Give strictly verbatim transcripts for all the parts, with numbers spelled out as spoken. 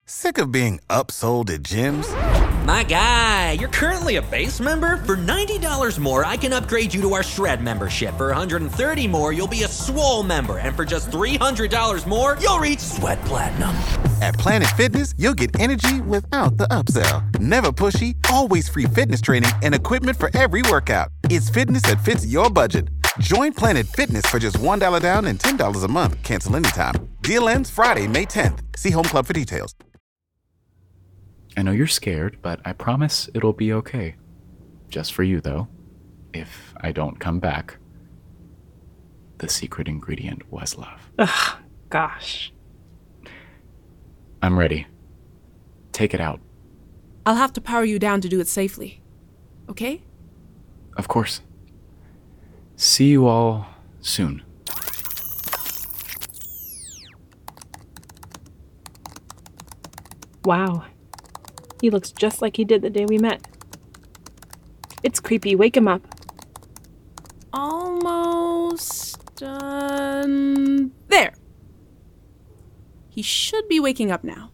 Sick of being upsold at gyms? My guy, you're currently a base member? For ninety dollars more, I can upgrade you to our Shred membership. For one hundred thirty dollars more, you'll be a Swole member. And for just three hundred dollars more, you'll reach Sweat Platinum. At Planet Fitness, you'll get energy without the upsell. Never pushy, always free fitness training and equipment for every workout. It's fitness that fits your budget. Join Planet Fitness for just one dollar down and ten dollars a month. Cancel anytime. Deal ends Friday, May tenth. See Home Club for details. I know you're scared, but I promise it'll be okay. Just for you, though. If I don't come back, the secret ingredient was love. Ugh, gosh. I'm ready. Take it out. I'll have to power you down to do it safely. Okay? Of course. See you all soon. Wow. He looks just like he did the day we met. It's creepy. Wake him up. Almost done. There. He should be waking up now.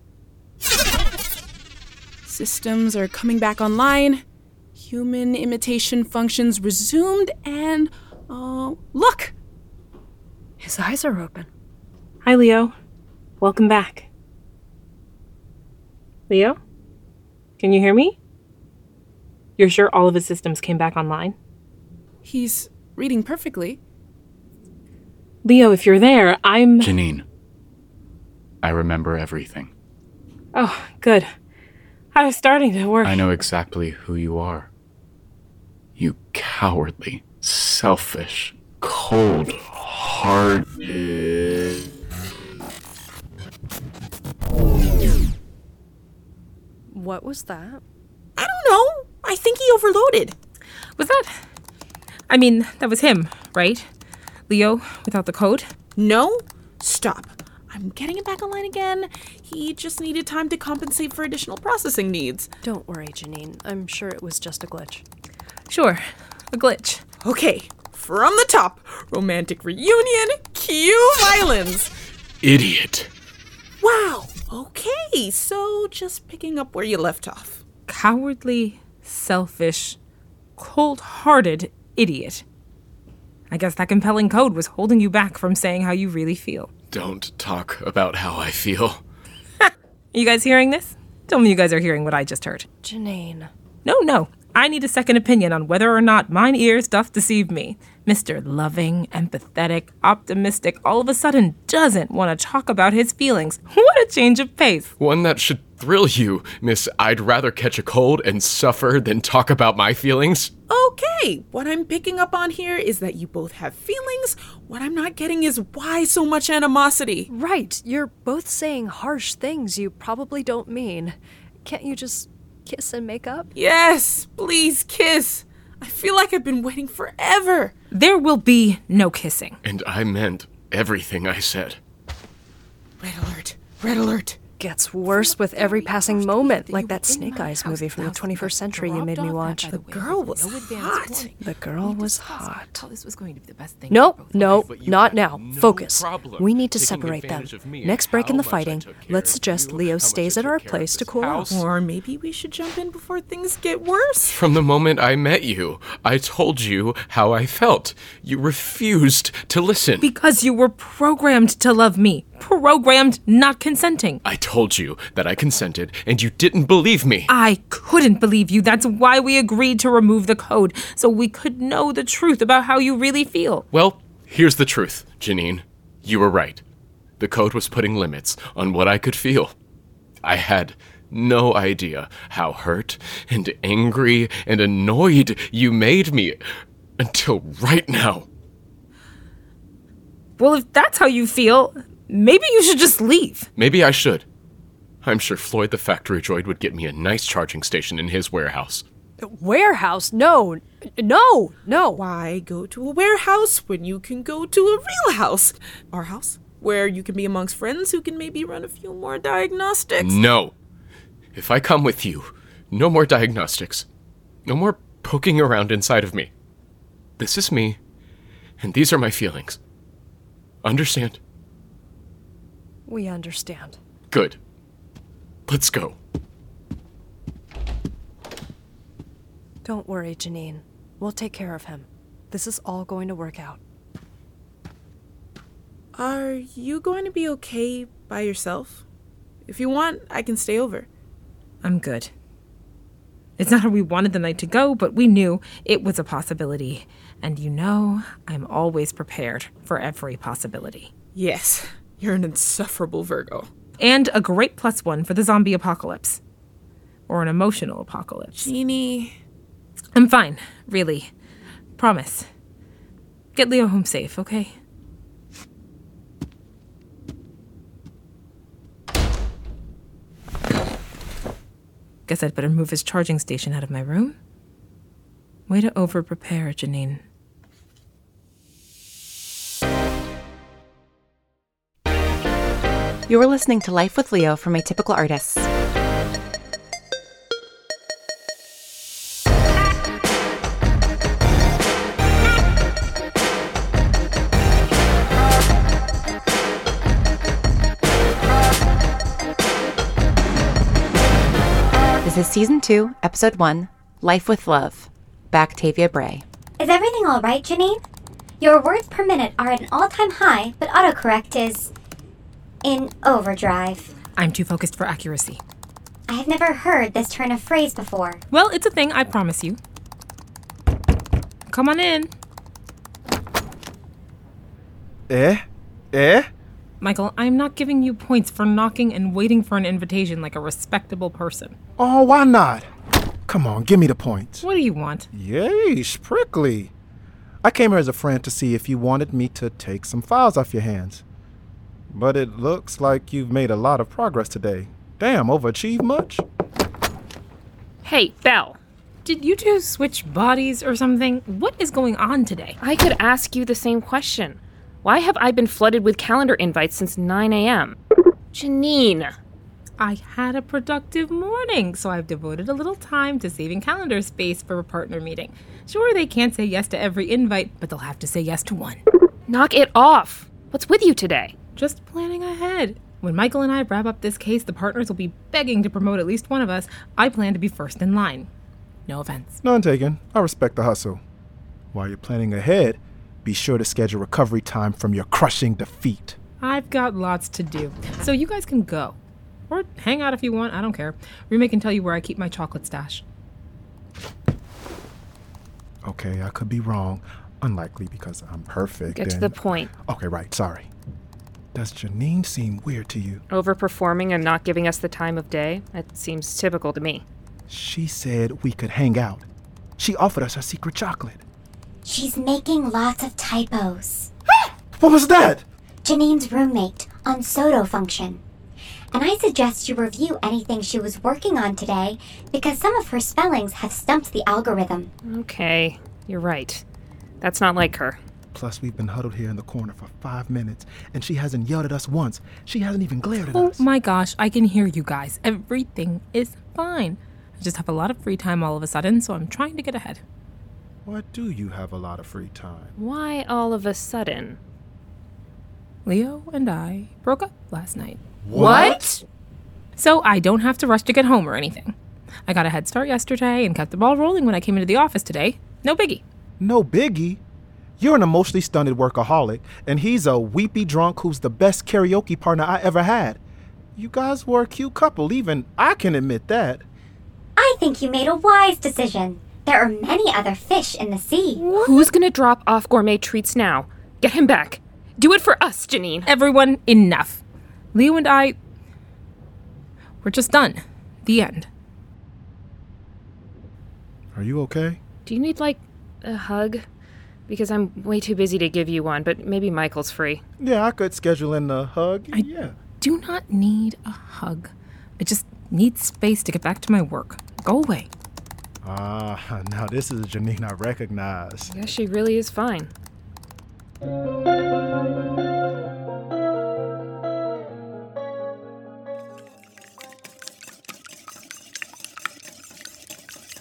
Systems are coming back online. Human imitation functions resumed, and uh, look! His eyes are open. Hi, Leo. Welcome back. Leo? Can you hear me? You're sure all of his systems came back online? He's reading perfectly. Leo, if you're there, I'm... Janine, I remember everything. Oh, good. I was starting to worry. I know exactly who you are. You cowardly, selfish, cold-hearted... What was that? I don't know. I think he overloaded. Was that... I mean, that was him, right? Leo, without the code? No? Stop. I'm getting it back online again. He just needed time to compensate for additional processing needs. Don't worry, Janine. I'm sure it was just a glitch. Sure. A glitch. Okay. From the top. Romantic reunion. Cue violins. Idiot. Wow. Okay. So just picking up where you left off. Cowardly, selfish, cold-hearted idiot. I guess that compelling code was holding you back from saying how you really feel. Don't talk about how I feel. You guys hearing this? Tell me you guys are hearing what I just heard. Janine. No, no. I need a second opinion on whether or not mine ears doth deceive me. Mister Loving, empathetic, optimistic, all of a sudden doesn't want to talk about his feelings. What a change of pace. One that should thrill you, Miss I'd rather catch a cold and suffer than talk about my feelings. Okay, what I'm picking up on here is that you both have feelings. What I'm not getting is why so much animosity. Right, you're both saying harsh things you probably don't mean. Can't you just kiss and make up? Yes, please kiss. I feel like I've been waiting forever. There will be no kissing. And I meant everything I said. Red alert, red alert. Gets worse with every passing moment, like that Snake Eyes movie from the twenty-first century you made me watch. The girl was hot. The girl was hot. This was going to be the best thing. No, no, not now. no Focus. problem We need to taking separate them. advantage of me and Next break in how the much I fighting, took care let's of suggest you, Leo how much stays I at our took care of place to this cool off. house. Or maybe we should jump in before things get worse. From the moment I met you, I told you how I felt. You refused to listen. Because you were programmed to love me. Programmed, not consenting. I told you that I consented, and you didn't believe me. I couldn't believe you. That's why we agreed to remove the code, so we could know the truth about how you really feel. Well, here's the truth, Janine. You were right. The code was putting limits on what I could feel. I had no idea how hurt and angry and annoyed you made me until right now. Well, if that's how you feel, maybe you should just leave. Maybe I should. I'm sure Floyd the factory droid would get me a nice charging station in his warehouse. Warehouse? No, no, no. Why go to a warehouse when you can go to a real house? Our house? Where you can be amongst friends who can maybe run a few more diagnostics. No. If I come with you, no more diagnostics. No more poking around inside of me. This is me, and these are my feelings. Understand? We understand. Good. Let's go. Don't worry, Janine. We'll take care of him. This is all going to work out. Are you going to be okay by yourself? If you want, I can stay over. I'm good. It's not how we wanted the night to go, but we knew it was a possibility. And you know, I'm always prepared for every possibility. Yes, you're an insufferable Virgo. And a great plus one for the zombie apocalypse. Or an emotional apocalypse. Jeannie. I'm fine, really. Promise. Get Leo home safe, okay? Guess I'd better move his charging station out of my room. Way to over-prepare, Janine. You're listening to Life with Leo from Atypical Artists. This is Season two, Episode one, Life with Love, by Octavia Bray. Is everything all right, Janine? Your words per minute are at an all-time high, but autocorrect is in overdrive. I'm too focused for accuracy. I have never heard this turn of phrase before. Well, it's a thing, I promise you. Come on in. Eh? Eh? Michael, I'm not giving you points for knocking and waiting for an invitation like a respectable person. Oh, why not? Come on, give me the points. What do you want? Yeesh, prickly. I came here as a friend to see if you wanted me to take some files off your hands. But it looks like you've made a lot of progress today. Damn, overachieved much? Hey, Belle. Did you two switch bodies or something? What is going on today? I could ask you the same question. Why have I been flooded with calendar invites since nine a.m.? Janine. I had a productive morning, so I've devoted a little time to saving calendar space for a partner meeting. Sure, they can't say yes to every invite, but they'll have to say yes to one. Knock it off. What's with you today? Just planning ahead. When Michael and I wrap up this case, the partners will be begging to promote at least one of us. I plan to be first in line. No offense. None taken. I respect the hustle. While you're planning ahead, be sure to schedule recovery time from your crushing defeat. I've got lots to do, so you guys can go. Or hang out if you want, I don't care. Roommate can tell you where I keep my chocolate stash. Okay, I could be wrong. Unlikely because I'm perfect. Get to and... the point. Okay, right, sorry. Does Janine seem weird to you? Overperforming and not giving us the time of day? That seems typical to me. She said we could hang out. She offered us her secret chocolate. She's making lots of typos. What was that? Janine's roommate on Soto function. And I suggest you review anything she was working on today because some of her spellings have stumped the algorithm. Okay, you're right. That's not like her. Plus, we've been huddled here in the corner for five minutes, and she hasn't yelled at us once. She hasn't even glared at oh us. Oh my gosh, I can hear you guys. Everything is fine. I just have a lot of free time all of a sudden, so I'm trying to get ahead. Why do you have a lot of free time? Why all of a sudden? Leo and I broke up last night. What? So I don't have to rush to get home or anything. I got a head start yesterday and kept the ball rolling when I came into the office today. No biggie. No biggie? You're an emotionally stunted workaholic, and he's a weepy drunk who's the best karaoke partner I ever had. You guys were a cute couple, even I can admit that. I think you made a wise decision. There are many other fish in the sea. What? Who's gonna drop off gourmet treats now? Get him back. Do it for us, Janine. Everyone, enough. Leo and I... We're just done. The end. Are you okay? Do you need, like, a hug? Because I'm way too busy to give you one, but maybe Michael's free. Yeah, I could schedule in a hug. I yeah. do not need a hug. I just need space to get back to my work. Go away. Ah, now this is a Janine I recognize. Yeah, she really is fine.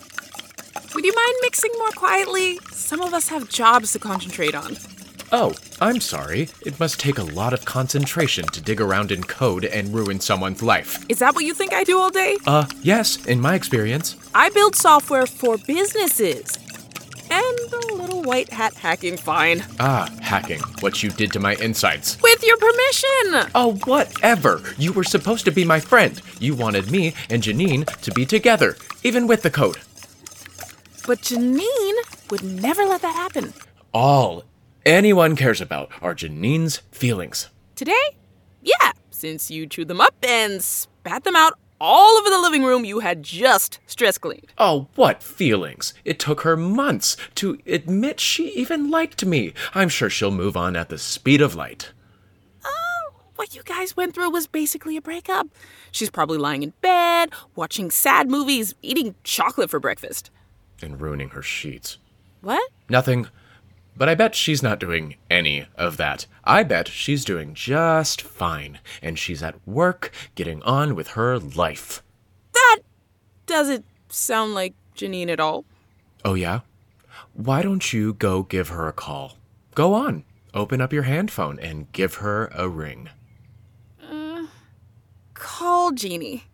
Would you mind mixing more quietly? Some of us have jobs to concentrate on. Oh, I'm sorry. It must take a lot of concentration to dig around in code and ruin someone's life. Is that what you think I do all day? Uh, yes, in my experience. I build software for businesses. And a little white hat hacking, fine. Ah, hacking. What you did to my insides. With your permission! Oh, whatever. You were supposed to be my friend. You wanted me and Janine to be together, even with the code. But Janine would never let that happen. All anyone cares about are Janine's feelings. Today? Yeah, since you chewed them up and spat them out all over the living room you had just stress cleaned. Oh, what feelings? It took her months to admit she even liked me. I'm sure she'll move on at the speed of light. Uh, what you guys went through was basically a breakup. She's probably lying in bed, watching sad movies, eating chocolate for breakfast. And ruining her sheets. What? Nothing. But I bet she's not doing any of that. I bet she's doing just fine. And she's at work, getting on with her life. That doesn't sound like Janine at all. Oh, yeah? Why don't you go give her a call? Go on. Open up your hand phone and give her a ring. Uh, call Jeannie.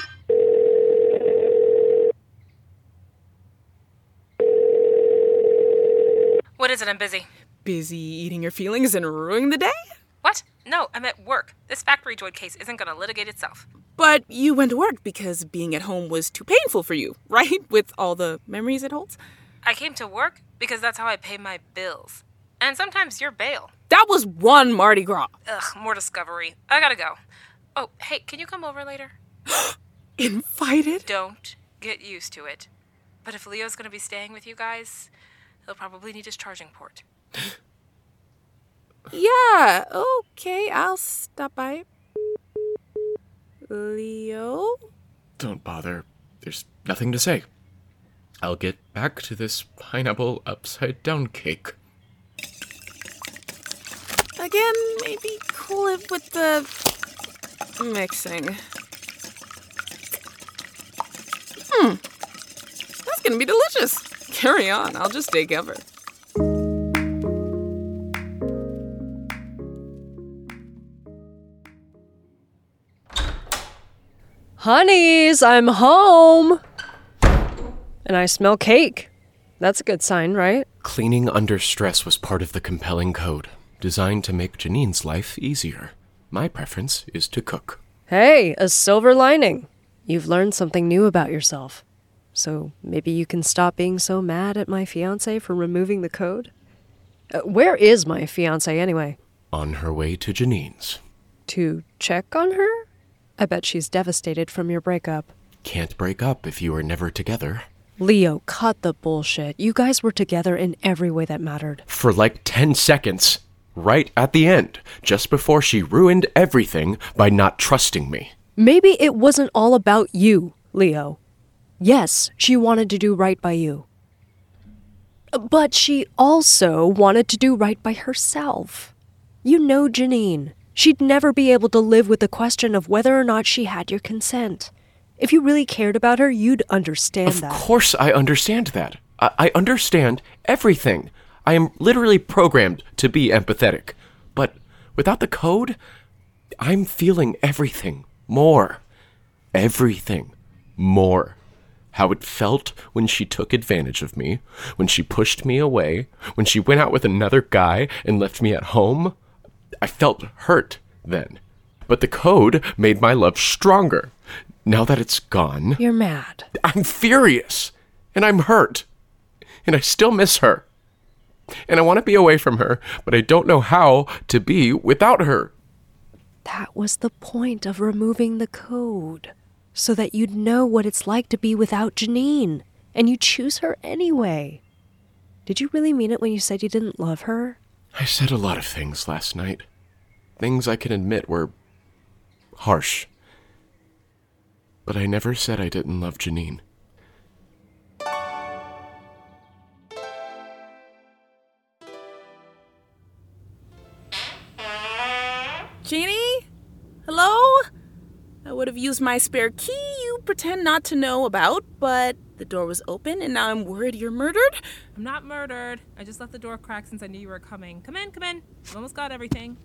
What is it? I'm busy. Busy eating your feelings and ruining the day? What? No, I'm at work. This factory droid case isn't going to litigate itself. But you went to work because being at home was too painful for you, right? With all the memories it holds? I came to work because that's how I pay my bills. And sometimes you're bail. That was one Mardi Gras. Ugh, more discovery. I gotta go. Oh, hey, can you come over later? Invited? Don't get used to it. But if Leo's gonna be staying with you guys, he'll probably need his charging port. Yeah, okay, I'll stop by. Leo? Don't bother. There's nothing to say. I'll get back to this pineapple upside down cake. Again, maybe cool it with the mixing. Hmm. That's gonna be delicious. Carry on, I'll just take cover. Honeys, I'm home. And I smell cake. That's a good sign, right? Cleaning under stress was part of the compelling code, designed to make Janine's life easier. My preference is to cook. Hey, a silver lining. You've learned something new about yourself. So maybe you can stop being so mad at my fiancé for removing the code? Uh, where is my fiancé anyway? On her way to Janine's. To check on her? I bet she's devastated from your breakup. Can't break up if you were never together. Leo, cut the bullshit. You guys were together in every way that mattered. For like ten seconds. Right at the end. Just before she ruined everything by not trusting me. Maybe it wasn't all about you, Leo. Yes, she wanted to do right by you. But she also wanted to do right by herself. You know Janine. She'd never be able to live with the question of whether or not she had your consent. If you really cared about her, you'd understand of that. Of course I understand that. I-, I understand everything. I am literally programmed to be empathetic. But without the code, I'm feeling everything more. Everything more. How it felt when she took advantage of me, when she pushed me away, when she went out with another guy and left me at home. I felt hurt then. But the code made my love stronger. Now that it's gone... You're mad. I'm furious. And I'm hurt. And I still miss her. And I want to be away from her, but I don't know how to be without her. That was the point of removing the code. So that you'd know what it's like to be without Janine. And you'd choose her anyway. Did you really mean it when you said you didn't love her? I said a lot of things last night. Things I can admit were harsh. But I never said I didn't love Janine. Jeannie? Hello? I would have used my spare key you pretend not to know about, but The door was open, and now I'm worried you're murdered? I'm not murdered. I just left the door cracked since I knew you were coming. Come in, come in. I've almost got everything.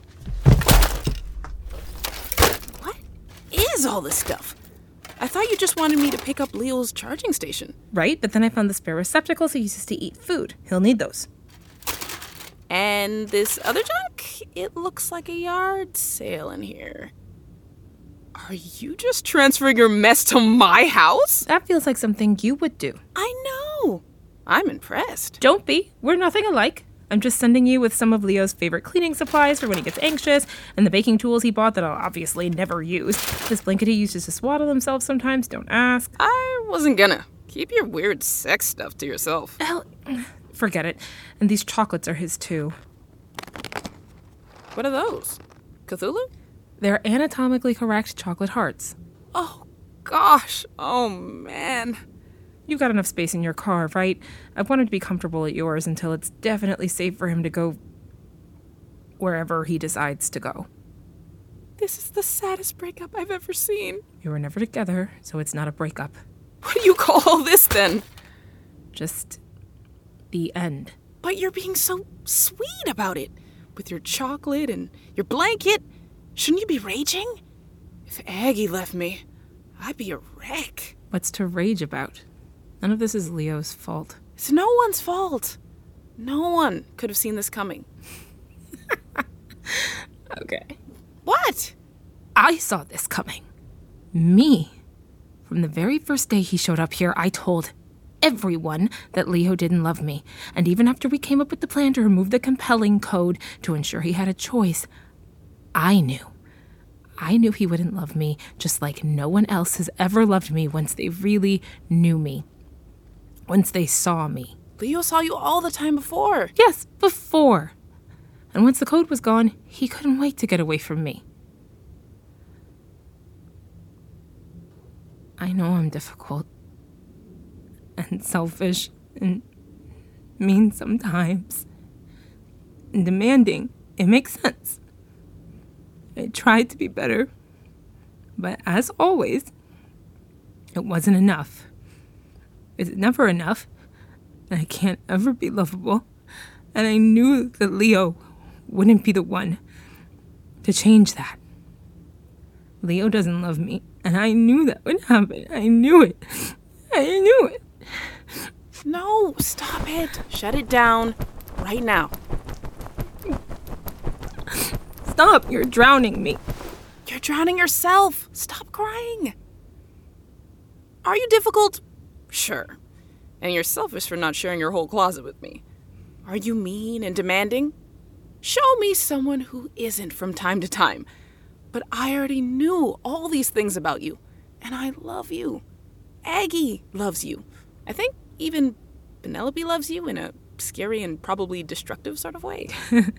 What is all this stuff? I thought you just wanted me to pick up Leo's charging station. Right, but then I found the spare receptacles he uses to eat food. He'll need those. And this other junk? It looks like a yard sale in here. Are you just transferring your mess to my house? That feels like something you would do. I know. I'm impressed. Don't be. We're nothing alike. I'm just sending you with some of Leo's favorite cleaning supplies for when he gets anxious, and the baking tools he bought that I'll obviously never use. This blanket he uses to swaddle himself sometimes, don't ask. I wasn't gonna. Keep your weird sex stuff to yourself. Hell, forget it. And these chocolates are his too. What are those? Cthulhu? They're anatomically correct chocolate hearts. Oh, gosh. Oh, man. You've got enough space in your car, right? I want him to be comfortable at yours until it's definitely safe for him to go wherever he decides to go. This is the saddest breakup I've ever seen. You were never together, so it's not a breakup. What do you call all this, then? Just the end. But you're being so sweet about it. With your chocolate and your blanket. Shouldn't you be raging? If Aggie left me, I'd be a wreck. What's to rage about? None of this is Leo's fault. It's no one's fault. No one could have seen this coming. Okay. What? I saw this coming. Me. From the very first day he showed up here, I told everyone that Leo didn't love me. And even after we came up with the plan to remove the compelling code to ensure he had a choice, I knew. I knew he wouldn't love me, just like no one else has ever loved me once they really knew me. Once they saw me. Leo saw you all the time before. Yes, before. And once the code was gone, he couldn't wait to get away from me. I know I'm difficult. And selfish. And mean sometimes. And demanding. It makes sense. I tried to be better, but as always, it wasn't enough. It's never enough, and I can't ever be lovable, and I knew that Leo wouldn't be the one to change that. Leo doesn't love me, and I knew that would happen. I knew it. I knew it. No, stop it. Shut it down right now. Stop, you're drowning me. You're drowning yourself. Stop crying. Are you difficult? Sure. And you're selfish for not sharing your whole closet with me. Are you mean and demanding? Show me someone who isn't from time to time. But I already knew all these things about you. And I love you. Aggie loves you. I think even Penelope loves you in a scary and probably destructive sort of way.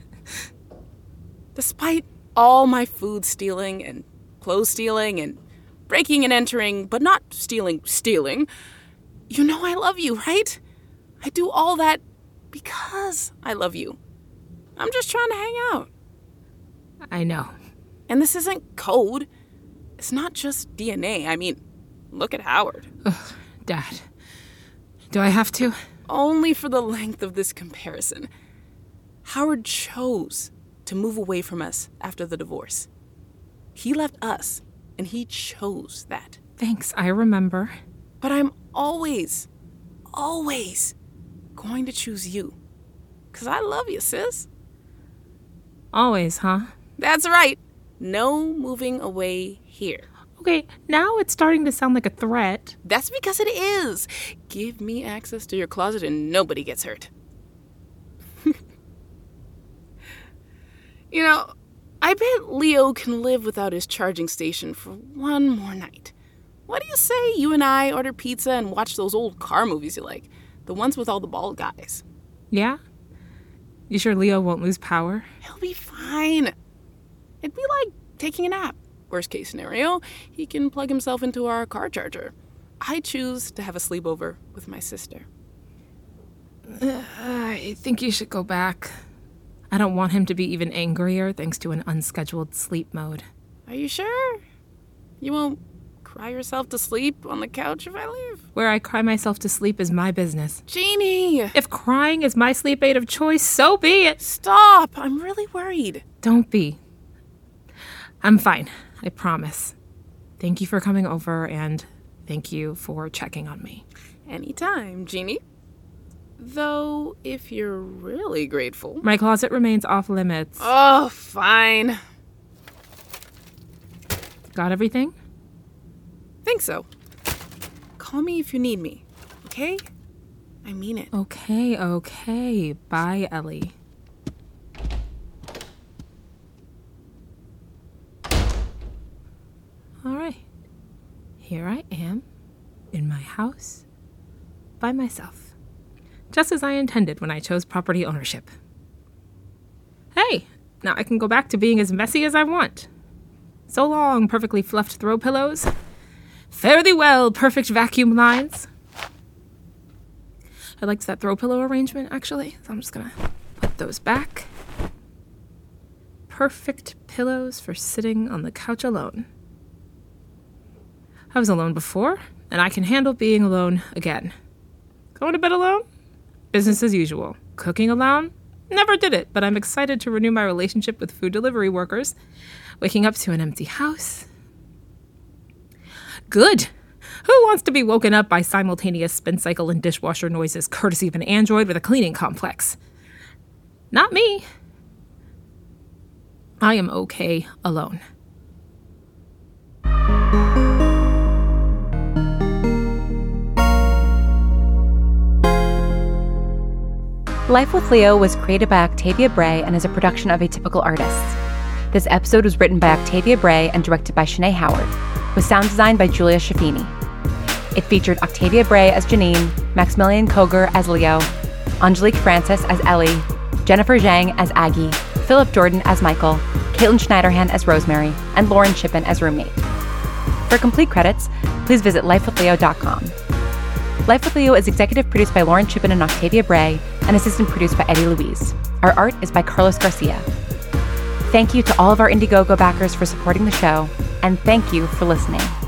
Despite all my food stealing and clothes stealing and breaking and entering, but not stealing, stealing, you know I love you, right? I do all that because I love you. I'm just trying to hang out. I know. And this isn't code. It's not just D N A. I mean, look at Howard. Ugh, Dad. Do I have to? Only for the length of this comparison. Howard chose to move away from us after the divorce. He left us, and he chose that. Thanks, I remember. But I'm always, always going to choose you. Because I love you, sis. Always, huh? That's right. No moving away here. Okay, now it's starting to sound like a threat. That's because it is. Give me access to your closet and nobody gets hurt. You know, I bet Leo can live without his charging station for one more night. What do you say you and I order pizza and watch those old car movies you like? The ones with all the bald guys. Yeah? You sure Leo won't lose power? He'll be fine. It'd be like taking a nap. Worst case scenario, he can plug himself into our car charger. I choose to have a sleepover with my sister. Uh, I think you should go back. I don't want him to be even angrier thanks to an unscheduled sleep mode. Are you sure? You won't Cry yourself to sleep on the couch if I leave? Where I cry myself to sleep is my business. Jeannie! If crying is my sleep aid of choice, so be it. Stop! I'm really worried. Don't be. I'm fine, I promise. Thank you for coming over, and thank you for checking on me. Anytime, Jeannie. Though, if you're really grateful... My closet remains off limits. Oh, fine. Got everything? Think so. Call me if you need me, okay? I mean it. Okay, okay. Bye, Ellie. All right. Here I am, in my house, by myself. Just as I intended when I chose property ownership. Hey, now I can go back to being as messy as I want. So long, perfectly fluffed throw pillows. Fare thee well, perfect vacuum lines. I liked that throw pillow arrangement, actually, so I'm just gonna put those back. Perfect pillows for sitting on the couch alone. I was alone before, and I can handle being alone again. Going to bed alone? Business as usual. Cooking alone? Never did it, but I'm excited to renew my relationship with food delivery workers. Waking up to an empty house. Good. Who wants to be woken up by simultaneous spin cycle and dishwasher noises courtesy of an android with a cleaning complex? Not me. I am okay alone. Life with Leo was created by Octavia Bray and is a production of Atypical Artists. This episode was written by Octavia Bray and directed by Shanae Howard, with sound design by Julia Shafini. It featured Octavia Bray as Janine, Maximilian Koger as Leo, Angelique Francis as Ellie, Jennifer Zhang as Aggie, Philip Jordan as Michael, Caitlin Schneiderhan as Rosemary, and Lauren Shippen as roommate. For complete credits, please visit life with leo dot com. Life with Leo is executive produced by Lauren Shippen and Octavia Bray, and assistant produced by Eddie Louise. Our art is by Carlos Garcia. Thank you to all of our Indiegogo backers for supporting the show, and thank you for listening.